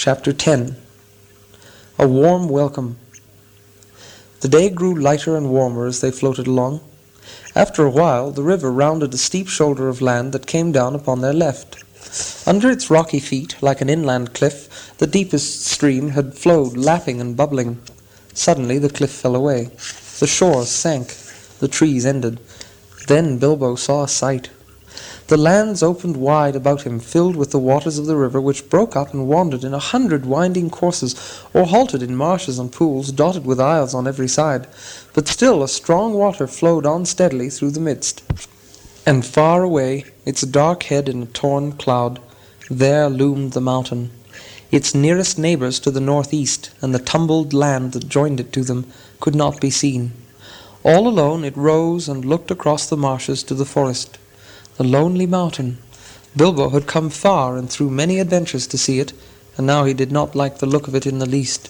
Chapter 10. A Warm Welcome. The day grew lighter and warmer as they floated along. After a while, the river rounded a steep shoulder of land that came down upon their left. Under its rocky feet, like an inland cliff, the deepest stream had flowed, lapping and bubbling. Suddenly the cliff fell away. The shores sank. The trees ended. Then Bilbo saw a sight. The lands opened wide about him, filled with the waters of the river, which broke up and wandered in 100 winding courses, or halted in marshes and pools, dotted with isles on every side. But still a strong water flowed on steadily through the midst. And far away, its dark head in a torn cloud, there loomed the mountain, its nearest neighbours to the northeast, and the tumbled land that joined it to them could not be seen. All alone it rose and looked across the marshes to the forest. The lonely mountain. Bilbo had come far and through many adventures to see it, and now he did not like the look of it in the least.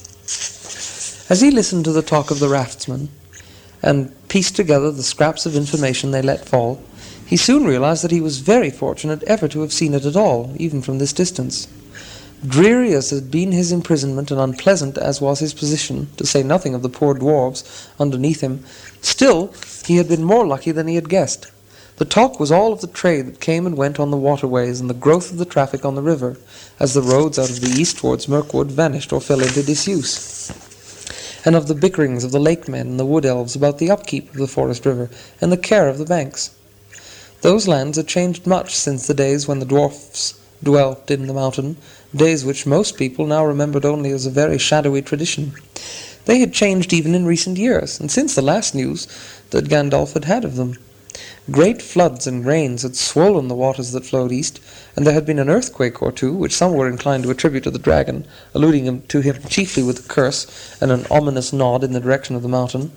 As he listened to the talk of the raftsmen, and pieced together the scraps of information they let fall, he soon realized that he was very fortunate ever to have seen it at all, even from this distance. Dreary as had been his imprisonment, and unpleasant as was his position, to say nothing of the poor dwarves underneath him, still he had been more lucky than he had guessed. The talk was all of the trade that came and went on the waterways, and the growth of the traffic on the river, as the roads out of the east towards Mirkwood vanished or fell into disuse, and of the bickerings of the lake-men and the wood-elves about the upkeep of the forest river and the care of the banks. Those lands had changed much since the days when the dwarfs dwelt in the mountain, days which most people now remembered only as a very shadowy tradition. They had changed even in recent years, and since the last news that Gandalf had had of them. Great floods and rains had swollen the waters that flowed east, and there had been an earthquake or two, which some were inclined to attribute to the dragon, alluding to him chiefly with a curse and an ominous nod in the direction of the mountain.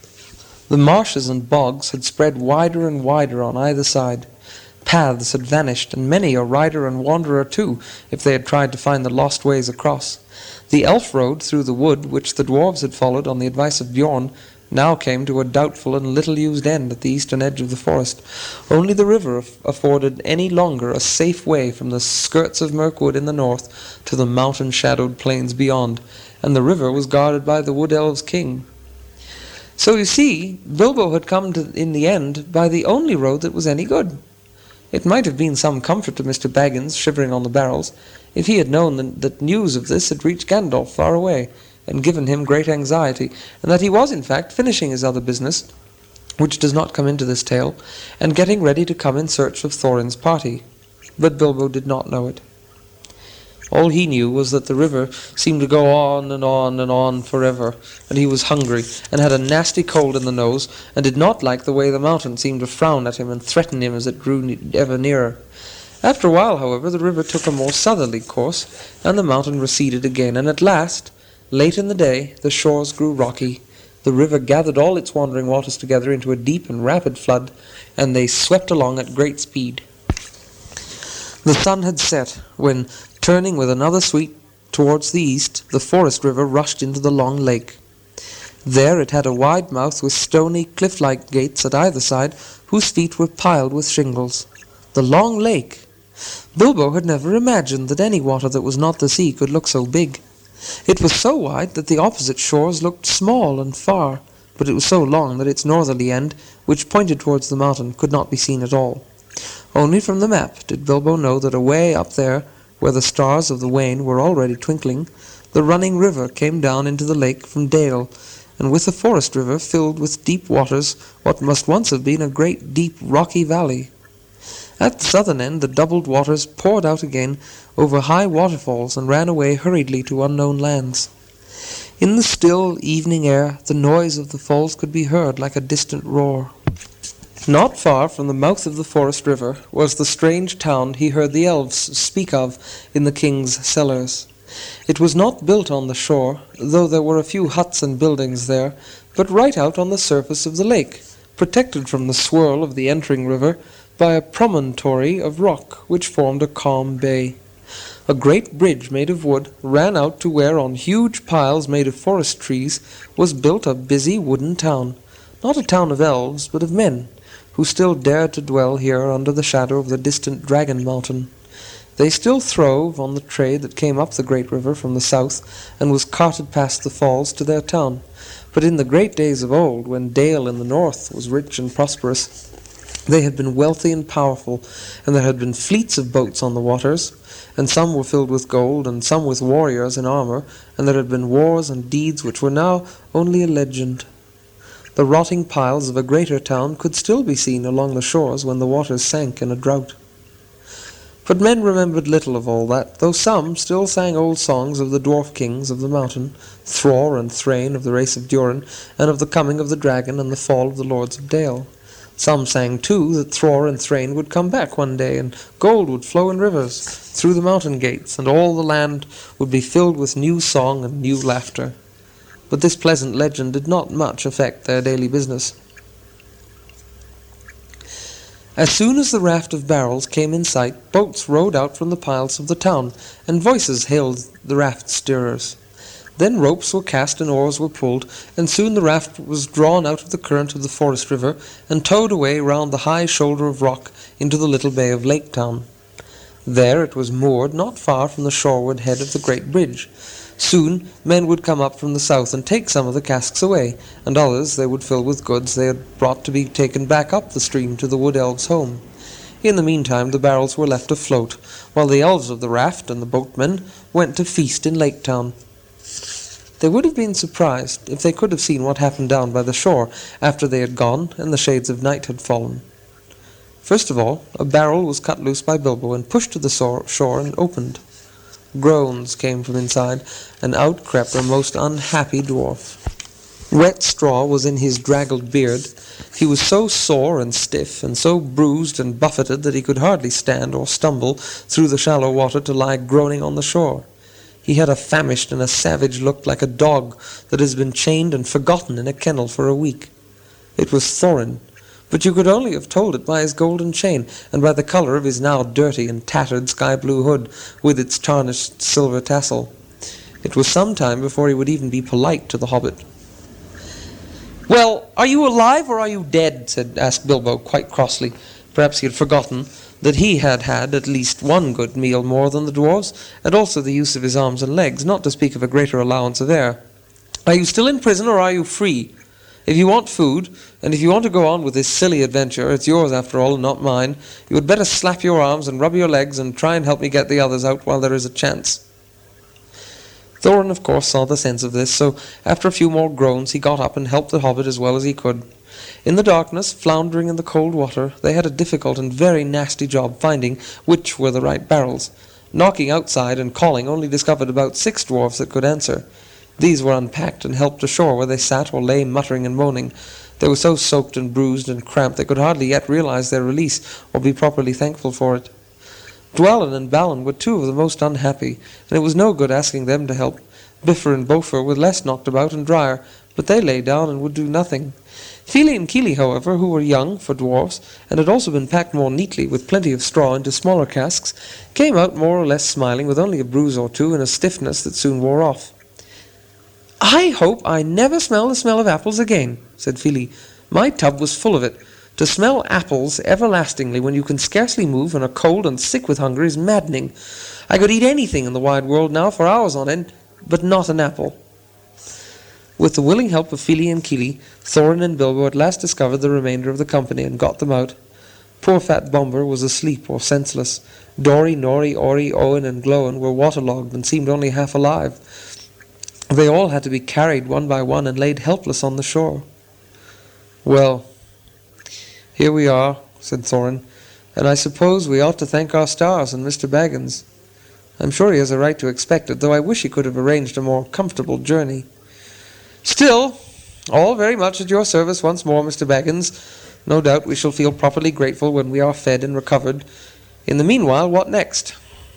The marshes and bogs had spread wider and wider on either side. Paths had vanished, and many a rider and wanderer too, if they had tried to find the lost ways across. The elf road through the wood, which the dwarves had followed on the advice of Bjorn, now came to a doubtful and little-used end at the eastern edge of the forest. Only the river afforded any longer a safe way from the skirts of Mirkwood in the north to the mountain-shadowed plains beyond, and the river was guarded by the Wood Elves' king. So you see, Bilbo had come to, in the end, by the only road that was any good. It might have been some comfort to Mr. Baggins, shivering on the barrels, if he had known that news of this had reached Gandalf far away, and given him great anxiety, and that he was in fact finishing his other business, which does not come into this tale, and getting ready to come in search of Thorin's party. But Bilbo did not know it. All he knew was that the river seemed to go on and on and on forever, and he was hungry, and had a nasty cold in the nose, and did not like the way the mountain seemed to frown at him and threaten him as it grew ever nearer. After a while, however, the river took a more southerly course, and the mountain receded again, and at last, late in the day, the shores grew rocky. The river gathered all its wandering waters together into a deep and rapid flood, and they swept along at great speed. The sun had set when, turning with another sweep towards the east, the forest river rushed into the long lake. There it had a wide mouth with stony, cliff-like gates at either side, whose feet were piled with shingles. The long lake! Bilbo had never imagined that any water that was not the sea could look so big. It was so wide that the opposite shores looked small and far, but it was so long that its northerly end, which pointed towards the mountain, could not be seen at all. Only from the map did Bilbo know that away up there, where the stars of the Wain were already twinkling, the running river came down into the lake from Dale, and with the forest river filled with deep waters what must once have been a great deep rocky valley. At the southern end the doubled waters poured out again over high waterfalls and ran away hurriedly to unknown lands. In the still evening air the noise of the falls could be heard like a distant roar. Not far from the mouth of the forest river was the strange town he heard the elves speak of in the king's cellars. It was not built on the shore, though there were a few huts and buildings there, but right out on the surface of the lake, protected from the swirl of the entering river by a promontory of rock which formed a calm bay. A great bridge made of wood ran out to where on huge piles made of forest trees was built a busy wooden town, not a town of elves, but of men, who still dared to dwell here under the shadow of the distant Dragon Mountain. They still throve on the trade that came up the great river from the south, and was carted past the falls to their town. But in the great days of old, when Dale in the north was rich and prosperous, they had been wealthy and powerful, and there had been fleets of boats on the waters, and some were filled with gold, and some with warriors in armour, and there had been wars and deeds which were now only a legend. The rotting piles of a greater town could still be seen along the shores when the waters sank in a drought. But men remembered little of all that, though some still sang old songs of the dwarf kings of the mountain, Thror and Thrain of the race of Durin, and of the coming of the dragon and the fall of the lords of Dale. Some sang, too, that Thror and Thrain would come back one day, and gold would flow in rivers through the mountain gates, and all the land would be filled with new song and new laughter. But this pleasant legend did not much affect their daily business. As soon as the raft of barrels came in sight, boats rowed out from the piles of the town, and voices hailed the raft steerers. Then ropes were cast and oars were pulled, and soon the raft was drawn out of the current of the forest river, and towed away round the high shoulder of rock into the little bay of Laketown. There it was moored not far from the shoreward head of the great bridge. Soon men would come up from the south and take some of the casks away, and others they would fill with goods they had brought to be taken back up the stream to the wood elves' home. In the meantime the barrels were left afloat, while the elves of the raft and the boatmen went to feast in Laketown. They would have been surprised if they could have seen what happened down by the shore after they had gone and the shades of night had fallen. First of all, a barrel was cut loose by Bilbo and pushed to the shore and opened. Groans came from inside, and out crept a most unhappy dwarf. Wet straw was in his draggled beard. He was so sore and stiff, and so bruised and buffeted that he could hardly stand or stumble through the shallow water to lie groaning on the shore. He had a famished and a savage look, like a dog that has been chained and forgotten in a kennel for a week. It was Thorin, but you could only have told it by his golden chain, and by the colour of his now dirty and tattered sky-blue hood, with its tarnished silver tassel. It was some time before he would even be polite to the hobbit. "Well, are you alive or are you dead?" asked Bilbo, quite crossly. Perhaps he had forgotten that he had had at least one good meal more than the dwarves, and also the use of his arms and legs, not to speak of a greater allowance of air. "Are you still in prison or are you free? If you want food, and if you want to go on with this silly adventure, it's yours after all and not mine, you had better slap your arms and rub your legs and try and help me get the others out while there is a chance." Thorin, of course, saw the sense of this, so after a few more groans he got up and helped the hobbit as well as he could. In the darkness, floundering in the cold water, they had a difficult and very nasty job finding which were the right barrels. Knocking outside and calling only discovered about 6 dwarfs that could answer. These were unpacked and helped ashore, where they sat or lay muttering and moaning. They were so soaked and bruised and cramped they could hardly yet realize their release or be properly thankful for it. Dwalin and Balin were 2 of the most unhappy, and it was no good asking them to help. Bifur and Bofur were less knocked about and drier, but they lay down and would do nothing. Fili and Kili, however, who were young for dwarfs, and had also been packed more neatly with plenty of straw into smaller casks, came out more or less smiling, with only a bruise or 2 and a stiffness that soon wore off. "I hope I never smell the smell of apples again," said Fili. "My tub was full of it. To smell apples everlastingly when you can scarcely move and are cold and sick with hunger is maddening. I could eat anything in the wide world now for hours on end, but not an apple." With the willing help of Fili and Kili, Thorin and Bilbo at last discovered the remainder of the company and got them out. Poor fat Bombur was asleep or senseless. Dori, Nori, Ori, Owen, and Glóin were waterlogged and seemed only half alive. They all had to be carried one by one and laid helpless on the shore. "Well, here we are," said Thorin, "and I suppose we ought to thank our stars and Mr. Baggins. I'm sure he has a right to expect it, though I wish he could have arranged a more comfortable journey. Still, all very much at your service once more, Mr. Baggins. No doubt we shall feel properly grateful when we are fed and recovered. In the meanwhile, what next?"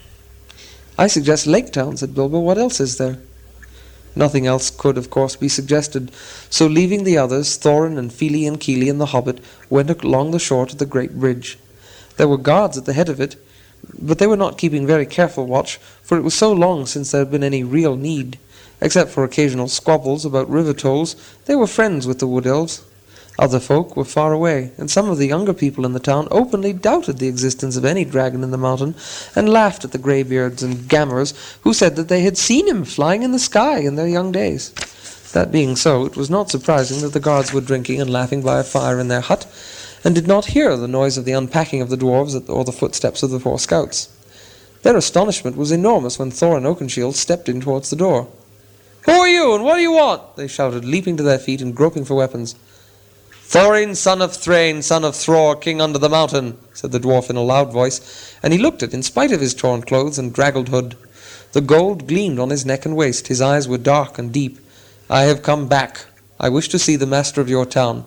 "I suggest Laketown," said Bilbo. "What else is there?" Nothing else could, of course, be suggested, so leaving the others, Thorin and Fili and Kili and the hobbit went along the shore to the great bridge. There were guards at the head of it, but they were not keeping very careful watch, for it was so long since there had been any real need. Except for occasional squabbles about river tolls, they were friends with the wood elves. Other folk were far away, and some of the younger people in the town openly doubted the existence of any dragon in the mountain, and laughed at the greybeards and gammers who said that they had seen him flying in the sky in their young days. That being so, it was not surprising that the guards were drinking and laughing by a fire in their hut, and did not hear the noise of the unpacking of the dwarves or the footsteps of the 4 scouts. Their astonishment was enormous when Thorin Oakenshield stepped in towards the door. "Who are you, and what do you want?" they shouted, leaping to their feet and groping for weapons. "Thorin, son of Thrain, son of Thror, king under the mountain," said the dwarf in a loud voice, and he looked it in spite of his torn clothes and draggled hood. The gold gleamed on his neck and waist, his eyes were dark and deep. "I have come back. I wish to see the master of your town."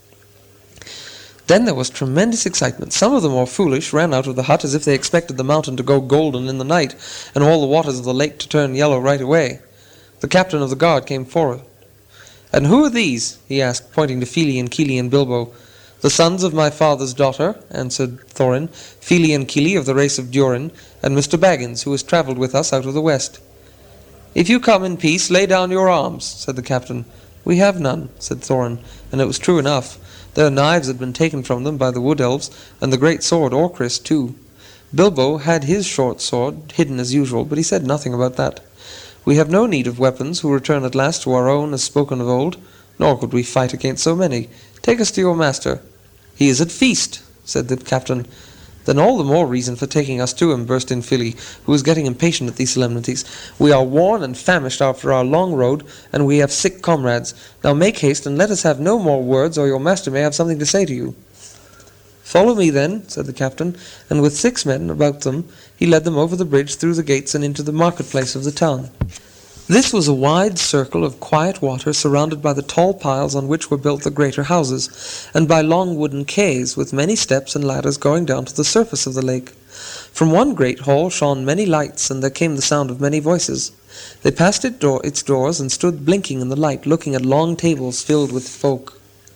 Then there was tremendous excitement. Some of the more foolish ran out of the hut as if they expected the mountain to go golden in the night, and all the waters of the lake to turn yellow right away. The captain of the guard came forward. "And who are these?" he asked, pointing to Fili and Kili and Bilbo. "The sons of my father's daughter," answered Thorin, "Fili and Kili of the race of Durin, and Mr. Baggins, who has travelled with us out of the west." "If you come in peace, lay down your arms," said the captain. "We have none," said Thorin, and it was true enough. Their knives had been taken from them by the wood elves, and the great sword Orcrist too. Bilbo had his short sword, hidden as usual, but he said nothing about that. "We have no need of weapons, who return at last to our own as spoken of old, nor could we fight against so many. Take us to your master." "He is at feast," said the captain. "Then all the more reason for taking us to him," burst in Fili, who was getting impatient at these solemnities. "We are worn and famished after our long road, and we have sick comrades. Now make haste, and let us have no more words, or your master may have something to say to you." "Follow me, then," said the captain, and with 6 men about them, he led them over the bridge through the gates and into the marketplace of the town. This was a wide circle of quiet water, surrounded by the tall piles on which were built the greater houses, and by long wooden quays, with many steps and ladders going down to the surface of the lake. From one great hall shone many lights, and there came the sound of many voices. They passed its doors and stood blinking in the light, looking at long tables filled with folk.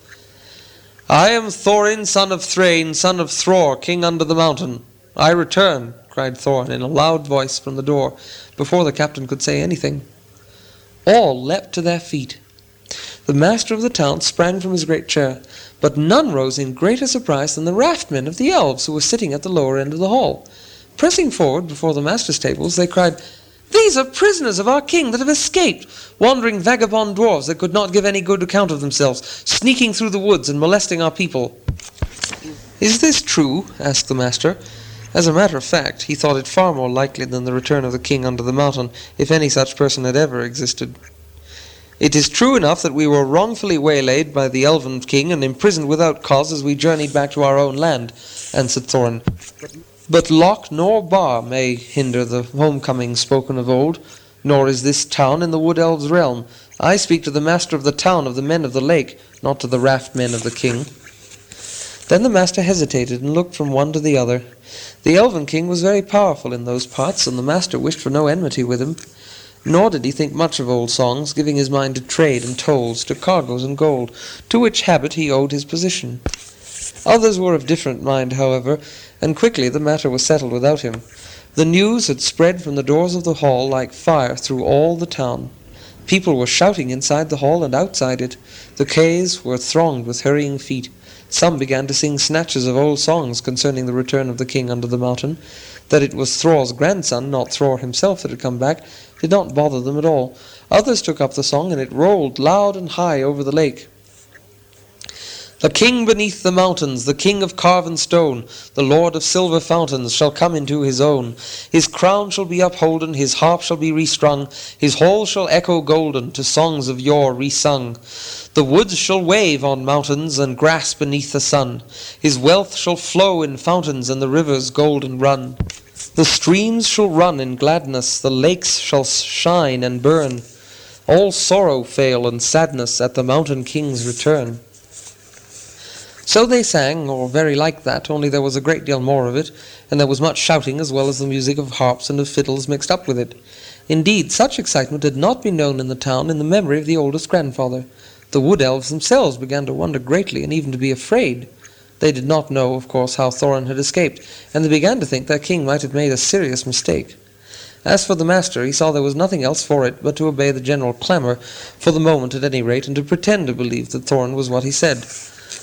"I am Thorin, son of Thrain, son of Thror, king under the mountain. I return," cried Thorin in a loud voice from the door, before the captain could say anything. All leapt to their feet. The master of the town sprang from his great chair, but none rose in greater surprise than the raftmen of the elves who were sitting at the lower end of the hall. Pressing forward before the master's tables, they cried, "These are prisoners of our king that have escaped, wandering vagabond dwarves that could not give any good account of themselves, sneaking through the woods and molesting our people." "Is this true?" asked the master. As a matter of fact, he thought it far more likely than the return of the king under the mountain, if any such person had ever existed. "It is true enough that we were wrongfully waylaid by the elven king and imprisoned without cause as we journeyed back to our own land," answered Thorin. "But lock nor bar may hinder the homecoming spoken of old, nor is this town in the wood elves' realm. I speak to the master of the town of the men of the lake, not to the raft men of the king." Then the master hesitated and looked from one to the other. The elven king was very powerful in those parts, and the master wished for no enmity with him. Nor did he think much of old songs, giving his mind to trade and tolls, to cargoes and gold, to which habit he owed his position. Others were of different mind, however, and quickly the matter was settled without him. The news had spread from the doors of the hall like fire through all the town. People were shouting inside the hall and outside it. The quays were thronged with hurrying feet. Some began to sing snatches of old songs concerning the return of the king under the mountain. That it was Thror's grandson, not Thror himself, that had come back, did not bother them at all. Others took up the song, and it rolled loud and high over the lake. "The king beneath the mountains, the king of carven stone, the lord of silver fountains, shall come into his own. His crown shall be upholden, his harp shall be restrung, his hall shall echo golden, to songs of yore resung. The woods shall wave on mountains, and grass beneath the sun. His wealth shall flow in fountains, and the rivers golden run. The streams shall run in gladness, the lakes shall shine and burn. All sorrow fail and sadness at the mountain king's return." So they sang, or very like that, only there was a great deal more of it, and there was much shouting as well as the music of harps and of fiddles mixed up with it. Indeed, such excitement had not been known in the town in the memory of the oldest grandfather. The wood elves themselves began to wonder greatly, and even to be afraid. They did not know, of course, how Thorin had escaped, and they began to think their king might have made a serious mistake. As for the master, he saw there was nothing else for it but to obey the general clamour, for the moment at any rate, and to pretend to believe that Thorin was what he said.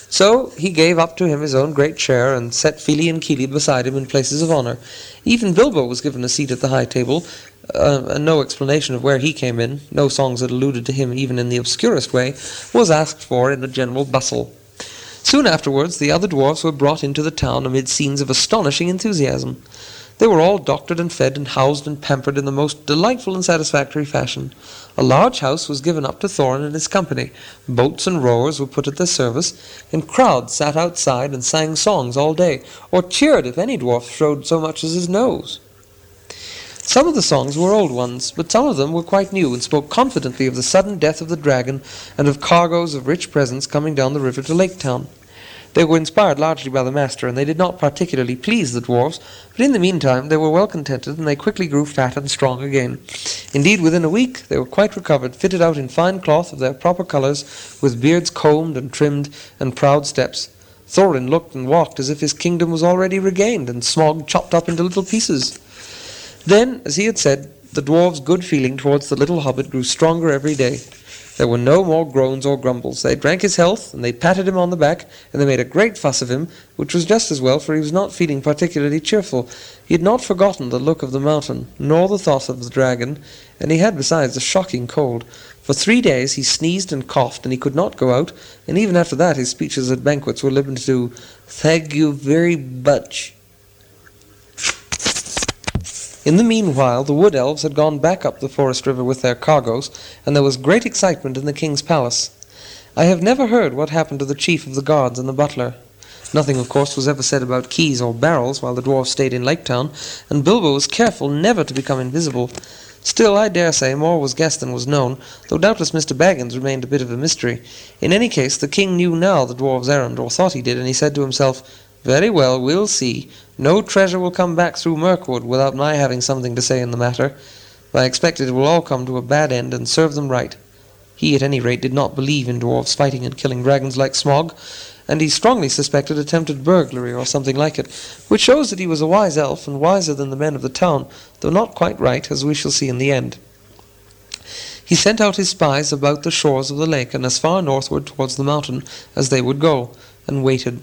So he gave up to him his own great chair, and set Fili and Kili beside him in places of honour. Even Bilbo was given a seat at the high table, and no explanation of where he came in, no songs that alluded to him even in the obscurest way, was asked for in the general bustle. Soon afterwards the other dwarfs were brought into the town amid scenes of astonishing enthusiasm. They were all doctored and fed and housed and pampered in the most delightful and satisfactory fashion. A large house was given up to Thorin and his company. Boats and rowers were put at their service, and crowds sat outside and sang songs all day, or cheered if any dwarf showed so much as his nose. Some of the songs were old ones, but some of them were quite new, and spoke confidently of the sudden death of the dragon, and of cargoes of rich presents coming down the river to Lake Town. They were inspired largely by the master, and they did not particularly please the dwarfs, but in the meantime they were well contented, and they quickly grew fat and strong again. Indeed, within a week they were quite recovered, fitted out in fine cloth of their proper colours, with beards combed and trimmed, and proud steps. Thorin looked and walked as if his kingdom was already regained, and Smaug chopped up into little pieces. Then, as he had said, the dwarfs' good feeling towards the little hobbit grew stronger every day. There were no more groans or grumbles. They drank his health, and they patted him on the back, and they made a great fuss of him, which was just as well, for he was not feeling particularly cheerful. He had not forgotten the look of the mountain, nor the thought of the dragon, and he had besides a shocking cold. For 3 days he sneezed and coughed, and he could not go out, and even after that his speeches at banquets were limited to, "Thank you very much." In the meanwhile, the wood elves had gone back up the forest river with their cargoes, and there was great excitement in the king's palace. I have never heard what happened to the chief of the guards and the butler. Nothing, of course, was ever said about keys or barrels while the dwarfs stayed in Lake Town, and Bilbo was careful never to become invisible. Still, I dare say more was guessed than was known, though doubtless Mr. Baggins remained a bit of a mystery. In any case, the king knew now the dwarf's errand, or thought he did, and he said to himself, "Very well, we'll see. No treasure will come back through Mirkwood without my having something to say in the matter. I expect it will all come to a bad end, and serve them right." He, at any rate, did not believe in dwarfs fighting and killing dragons like Smaug, and he strongly suspected attempted burglary or something like it, which shows that he was a wise elf, and wiser than the men of the town, though not quite right, as we shall see in the end. He sent out his spies about the shores of the lake, and as far northward towards the mountain as they would go, and waited.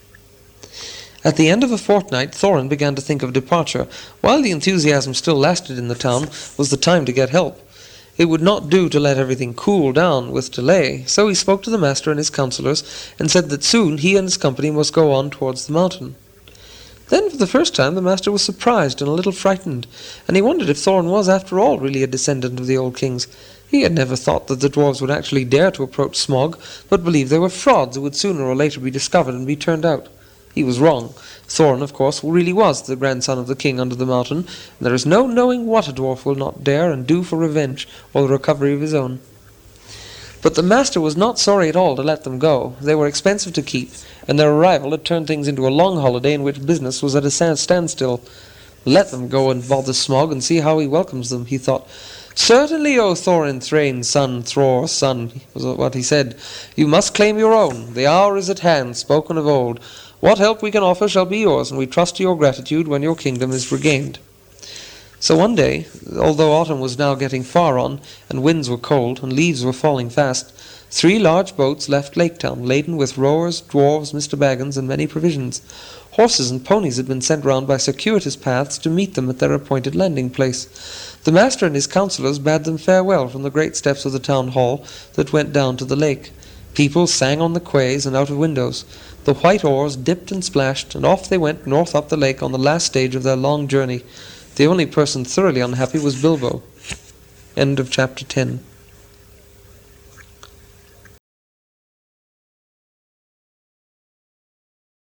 At the end of a fortnight, Thorin began to think of departure. While the enthusiasm still lasted in the town, was the time to get help. It would not do to let everything cool down with delay, so he spoke to the master and his counsellors, and said that soon he and his company must go on towards the mountain. Then, for the first time, the master was surprised and a little frightened, and he wondered if Thorin was, after all, really a descendant of the old kings. He had never thought that the dwarves would actually dare to approach Smaug, but believed they were frauds who would sooner or later be discovered and be turned out. He was wrong. Thorin, of course, really was the grandson of the king under the mountain, and there is no knowing what a dwarf will not dare and do for revenge, or the recovery of his own. But the master was not sorry at all to let them go. They were expensive to keep, and their arrival had turned things into a long holiday in which business was at a standstill. Let them go and bother Smaug and see how he welcomes them, he thought. "Certainly, O Thorin Thrain's son, Thror's son," was what he said. "You must claim your own. The hour is at hand, spoken of old. What help we can offer shall be yours, and we trust to your gratitude when your kingdom is regained." So one day, although autumn was now getting far on, and winds were cold, and leaves were falling fast, 3 large boats left Lake Town, laden with rowers, dwarves, Mr. Baggins, and many provisions. Horses and ponies had been sent round by circuitous paths to meet them at their appointed landing place. The master and his counsellors bade them farewell from the great steps of the town hall that went down to the lake. People sang on the quays and out of windows. The white oars dipped and splashed, and off they went north up the lake on the last stage of their long journey. The only person thoroughly unhappy was Bilbo. End of chapter 10.